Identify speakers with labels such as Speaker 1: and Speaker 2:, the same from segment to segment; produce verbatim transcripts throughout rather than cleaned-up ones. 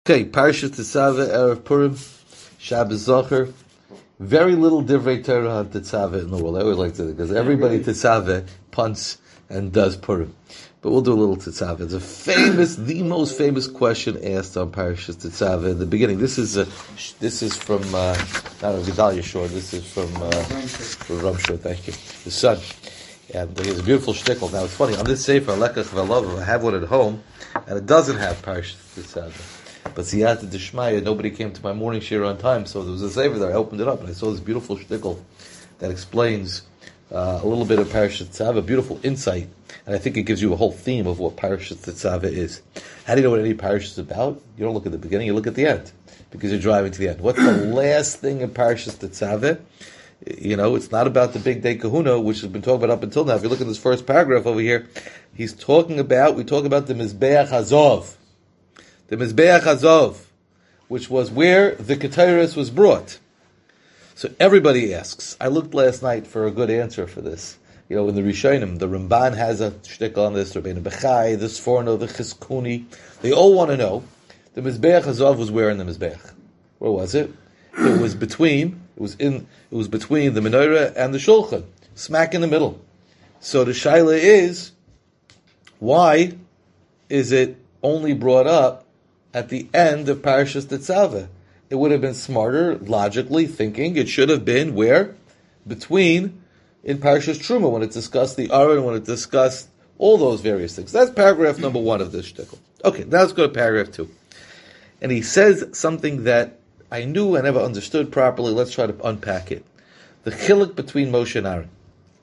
Speaker 1: Okay, Parashat Tetzaveh, Erev Purim, Shabbos Zocher. Very little Divrei Torah on Tetzaveh in the world. I always like to, because everybody Tetzaveh punts and does Purim. But we'll do a little Tetzaveh. It's a famous, the most famous question asked on Parashat Tetzaveh in the beginning. This is a, this is from, uh, not a Gedalia Shor, this is from, uh, from Ram Shor, thank you, the son. And he has a beautiful shtickle. Now it's funny, on this Sefer, Lekach V'Alav, I have one at home, and it doesn't have Parashat Tetzaveh. But Siyata Dishmaya, nobody came to my morning shir on time, so there was a Sefer there. I opened it up and I saw this beautiful shtickle that explains uh, a little bit of Parashat Tetzaveh, beautiful insight, and I think it gives you a whole theme of what Parashat Tetzaveh is. How do you know what any Parashat is about? You don't look at the beginning, you look at the end, because you're driving to the end. What's the last thing in Parashat Tetzaveh? You know, it's not about the big day kahuna, which has been talked about up until now. If you look at this first paragraph over here, he's talking about, we talk about the Mizbeach Hazov. The Mizbeach Hazov, which was where the Ketairos was brought. So everybody asks. I looked last night for a good answer for this. You know, in the Rishonim, the Ramban has a shtick on this, Rabbeinu Bechai, the Sforno, the Chizkuni. They all want to know, the Mizbeach Hazov was where in the Mizbeach? Where was it? It was between, it was in, it was between the Menorah and the Shulchan, smack in the middle. So the Shaila is, why is it only brought up at the end of Parashat Tetzaveh? It would have been smarter, logically thinking, it should have been where? Between, in Parashat Truma, when it discussed the Aron, when it discussed all those various things. That's paragraph number one of this shtickle. Okay, now let's go to paragraph two. And he says something that I knew I never understood properly. Let's try to unpack it. The chiluk between Moshe and Aaron.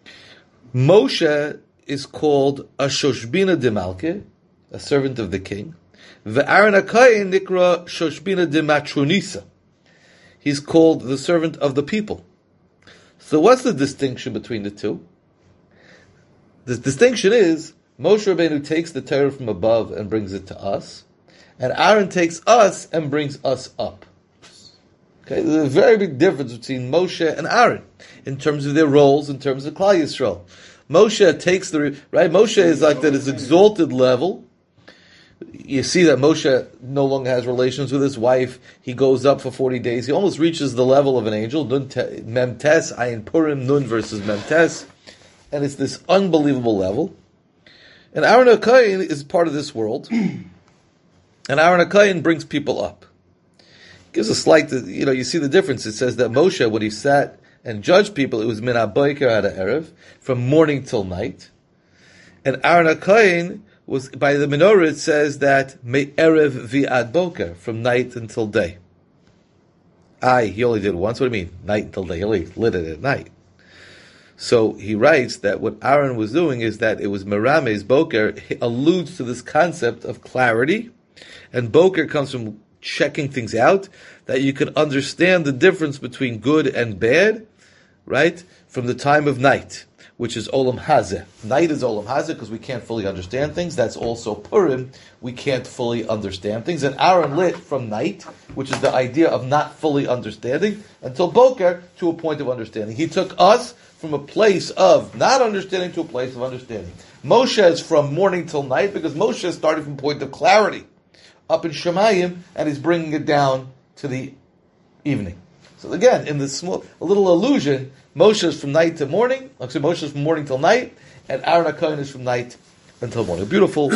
Speaker 1: Moshe is called a Shoshbina de Malke, a servant of the king. Ve'Aaron HaKohen nikra Shoshbina de Matronisa. He's called the servant of the people. So what's the distinction between the two? The distinction is, Moshe Rabbeinu takes the Torah from above and brings it to us, and Aaron takes us and brings us up. Okay, there's a very big difference between Moshe and Aaron, in terms of their roles, in terms of Klal Yisrael. Moshe takes the, right, Moshe is like at his exalted level. You see that Moshe no longer has relations with his wife. He goes up for forty days. He almost reaches the level of an angel. Nun te, Memtes, Ayin Purim, Nun versus Memtes. And it's this unbelievable level. And Aaron HaKohen is part of this world. And Aaron HaKohen brings people up. Gives a slight, you know, you see the difference. It says that Moshe, when he sat and judged people, it was min ha-boker ad ha-erev, from morning till night. And Aaron HaKohen was, by the menorah, it says that me erev vi'ad boker, from night until day. Aye, he only did it once. What do you mean? Night until day. He only lit it at night. So he writes that what Aaron was doing is that it was merames boker. He alludes to this concept of clarity, and boker comes from checking things out, that you can understand the difference between good and bad, right, from the time of night, which is Olam Hazeh. Night is Olam Hazeh because we can't fully understand things. That's also Purim. We can't fully understand things. And Aaron lit from night, which is the idea of not fully understanding, until Boker, to a point of understanding. He took us from a place of not understanding to a place of understanding. Moshe is from morning till night because Moshe is starting from a point of clarity up in Shemayim, and he's bringing it down to the evening. So again, in this small, a little illusion, Moshe is from night to morning, actually Moshe is from morning till night, and Aaron HaKohen is from night until morning. Beautiful,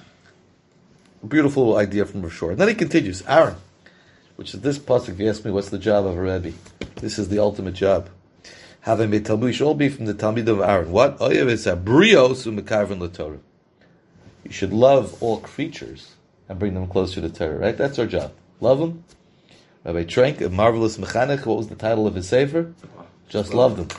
Speaker 1: beautiful idea from Rosh Hashanah. And then he continues, Aaron, which is this pasuk, if you ask me, what's the job of a Rebbe? This is the ultimate job. Having made Talmud, you should all be from the Talmud of Aaron. What? Oyev is a brios u'mekarven l'Torah. You should love all creatures and bring them closer to Torah, right? That's our job. Love them. Rabbi Trenk, a marvelous mechanech, what was the title of his sefer? Just love them.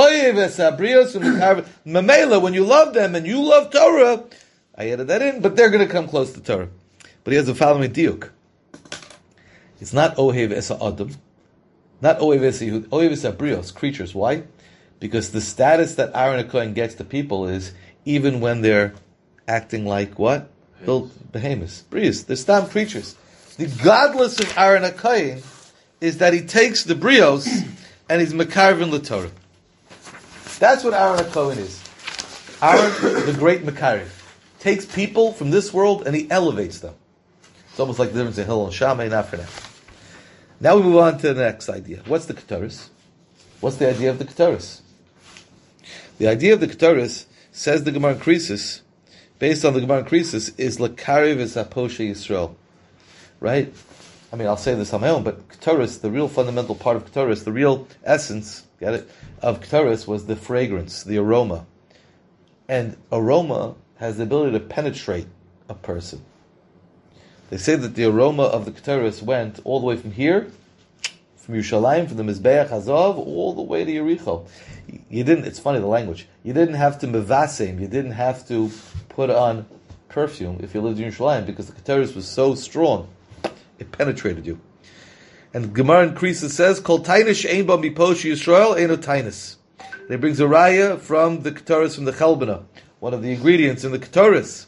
Speaker 1: Mamela, when you love them and you love Torah, I added that in, but they're going to come close to Torah. But he has the following diuk. It's not Ohev Esa Adam, not Ohev Esa Yehud, Ohev Esa Brios, creatures. Why? Because the status that Aaron HaKohen gets to people is, even when they're acting like what? Built behemoths, brios, they're stam creatures. The godless of Aaron HaKohen is that he takes the brios and he's mekarven l'Torah. That's what Aaron HaKohen is. Aaron, the great mekarven, takes people from this world and he elevates them. It's almost like the difference in Hillel and Shammai, not for now. Now we move on to the next idea. What's the Keteris? What's the idea of the Keteris? The idea of the Keteris, says the Gemara in Krisis, based on the Gemara in Krisis, is L'karev es HaPoshe Yisrael. Right? I mean, I'll say this on my own, but Keteris, the real fundamental part of Keteris, the real essence, get it, of Keteris was the fragrance, the aroma. And aroma has the ability to penetrate a person. They say that the aroma of the Keteris went all the way from here, from Yerushalayim, from the Mizbeach Hazov, all the way to Yericho. You didn't, it's funny the language, you didn't have to mevasim, you didn't have to put on perfume if you lived in Yerushalayim, because the Keteris was so strong, it penetrated you. And Gemara in Krisis says, Kol tainish ein ba miposh Yisrael eino tainis. And it brings a raya from the Keteris, from the Chalbana, one of the ingredients in the Keteris.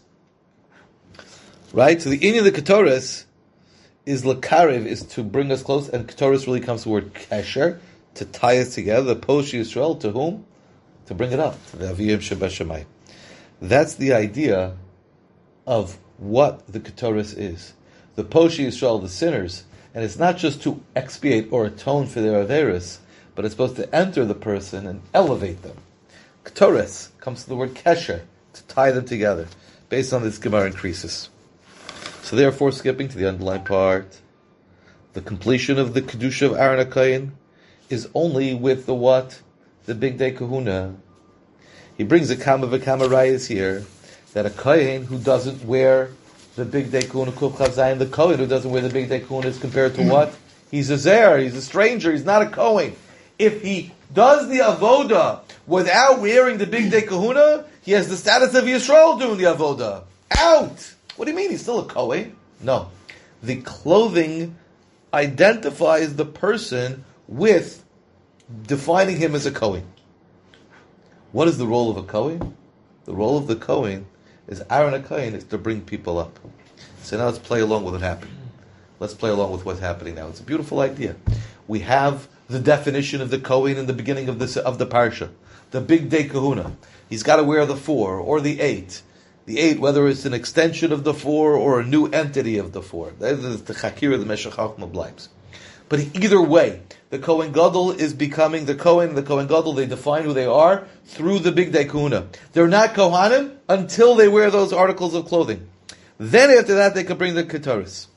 Speaker 1: Right? So the inyan of the Keteris is lakarev, is to bring us close, and Keteris really comes from the word kesher, to tie us together. The Posh Yisrael, to whom? To bring it up, to the Aviyim Shebeshamai. That's the idea of what the Keteris is. The Posh Yisrael, the sinners, and it's not just to expiate or atone for their averis, but it's supposed to enter the person and elevate them. Keteris comes to the word kesher, to tie them together, based on this Gemara in Krisis. So therefore, skipping to the underlying part, the completion of the Kedusha of Aaron HaKohen is only with the what? The Big Day Kahuna. He brings a Kama V'Kama Rayas here, that a Kohen who doesn't wear the Big Day Kahuna, Kuf Chav Zayin, the Kohen who doesn't wear the Big Day Kahuna is compared to what? He's a Zer, he's a stranger, he's not a Kohen. If he does the Avoda without wearing the Big Day Kahuna, he has the status of Yisrael doing the Avoda. Out! What do you mean? He's still a Kohen? No. The clothing identifies the person with defining him as a Kohen. What is the role of a Kohen? The role of the Kohen is Aaron HaKohen is to bring people up. So now let's play along with what happened. Let's play along with what's happening now. It's a beautiful idea. We have the definition of the Kohen in the beginning of this of the parsha. The Big Day Kahuna. He's got to wear the four or the eight. The eight, whether it's an extension of the four or a new entity of the four. That is the Chakira, the Meshech Chochmah Blibes. But either way, the Kohen Gadol is becoming the Kohen, the Kohen Gadol, they define who they are through the Big Day Kahuna. They're not Kohanim until they wear those articles of clothing. Then after that, they can bring the Keteris.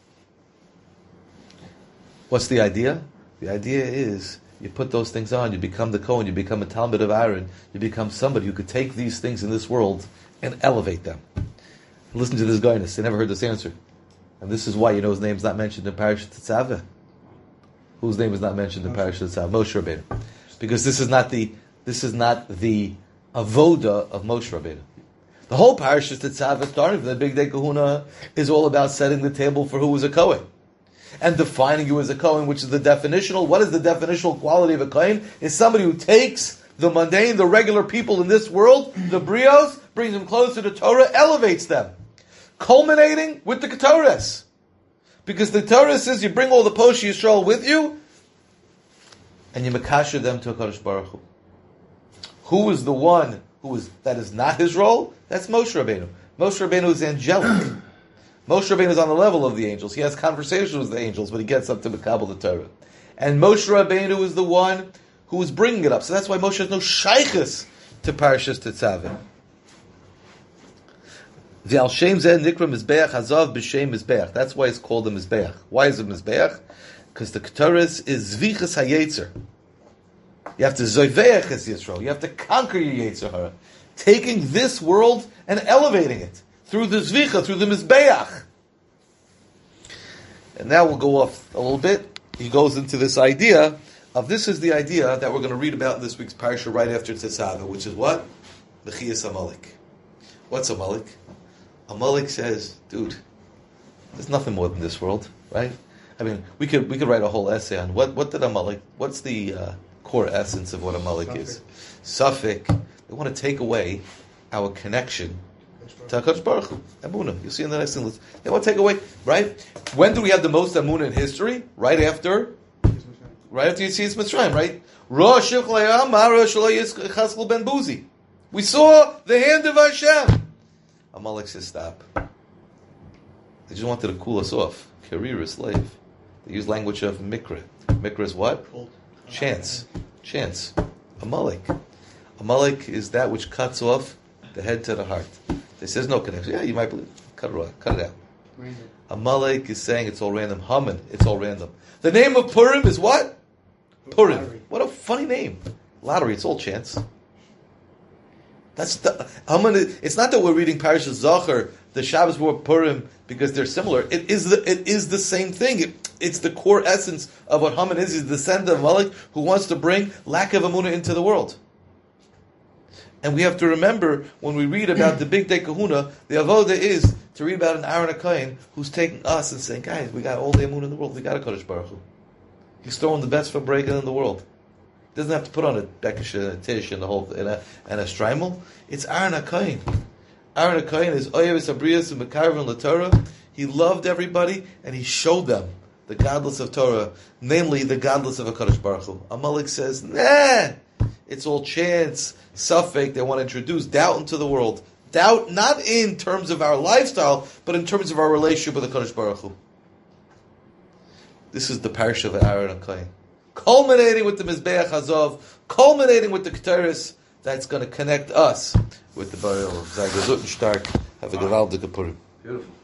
Speaker 1: What's the idea? The idea is, you put those things on, you become the Kohen, you become a Talmud of Aaron, you become somebody who could take these things in this world and elevate them. Listen to this guyness. They never heard this answer. And this is why you know his name's not mentioned in Parashat Tetzaveh. Whose name is not mentioned in Parashat Tetzaveh? Moshe Rabbeinu. Because this is not the this is not the avoda of Moshe Rabbeinu. The whole Parashat Tetzaveh, starting from the Big Day Kahuna, is all about setting the table for who was a Kohen. And defining you as a Kohen, which is the definitional. What is the definitional quality of a Kohen? Is somebody who takes the mundane, the regular people in this world, the brios, brings them closer to Torah, elevates them. Culminating with the Keteris. Because the Torah says you bring all the Posh Yisrael with you, and you makasher them to HaKadosh Baruch Hu. Who is the one who is, that is not his role? That's Moshe Rabbeinu. Moshe Rabbeinu is angelic. Moshe Rabbeinu is on the level of the angels. He has conversations with the angels, but he gets up to Mekabel the Torah. And Moshe Rabbeinu is the one who is bringing it up. So that's why Moshe has no shaychus to Parashas Tetzaveh. The Al Shem Zeh Nikra Mizbeach Hazav B'Shem Mizbeach. That's why it's called a Mizbeach. Why is it Mizbeach? Because the Keteris is Zvichas HaYetzer. You have to Zoiveach as Yisrael. You have to conquer your Yetzer Hara. Taking this world and elevating it. Through the Zvicha, through the Mizbeach. And now we'll go off a little bit. He goes into this idea of, this is the idea that we're going to read about in this week's parsha right after Tetzaveh, which is what? The Chiyas Amalek. What's Amalek? Amalek says, dude, there's nothing more than this world, right? I mean, we could we could write a whole essay on what what did Amalek, what's the uh, core essence of what Amalek Suffolk. is? Suffolk. They want to take away our connection to HaKadosh Baruch Hu. Amunah. You'll see in the next thing. They want to take away, right? When do we have the most Amunah in history? Right after Right after Yetzias Mitzrayim, right? Rosh Cheskel ben Buzi. We saw the hand of Hashem. Amalek says, stop. They just wanted to cool us off. Career is slave. They use language of mikra. Mikra is what? Chance. Chance. Amalek. Amalek is that which cuts off the head to the heart. They says no connection. Yeah, you might believe. Cut it out. Cut it out. Random. Amalek is saying it's all random. Haman, it's all random. The name of Purim is what? Purim. Lottery. What a funny name. Lottery. It's all chance. That's the Haman. It's not that we're reading Parashas Zachor, the Shabbos word Purim, because they're similar. It is the it is the same thing. It, it's the core essence of what Haman is. He's the descendant of Amalek who wants to bring lack of Emunah into the world. And we have to remember, when we read about the Big Day Kahuna, the avoda is to read about an Aaron HaKohen who's taking us and saying, guys, we got all the Emunah in the world. We got a Kodesh Baruch Hu. He's throwing the best for breaking in the world. He doesn't have to put on a Bekish and a Tish and a whole and a, and a Streimel. It's Aaron HaKohen. Aaron HaKohen is Oyevis Abrias and Mekarvan LaTorah. He loved everybody and he showed them the godless of Torah, namely the godless of a Kodesh Baruch Hu. Amalek says, nah, it's all chance, suffix. They want to introduce doubt into the world. Doubt not in terms of our lifestyle, but in terms of our relationship with the Kodesh Baruch Hu. This is the parish of Aaron HaKohen. Culminating with the Mizbeach Hazov, culminating with the Keteris, that's going to connect us with the Baruch. Zay gesund und stark. Have a gewaltige Purim. Beautiful.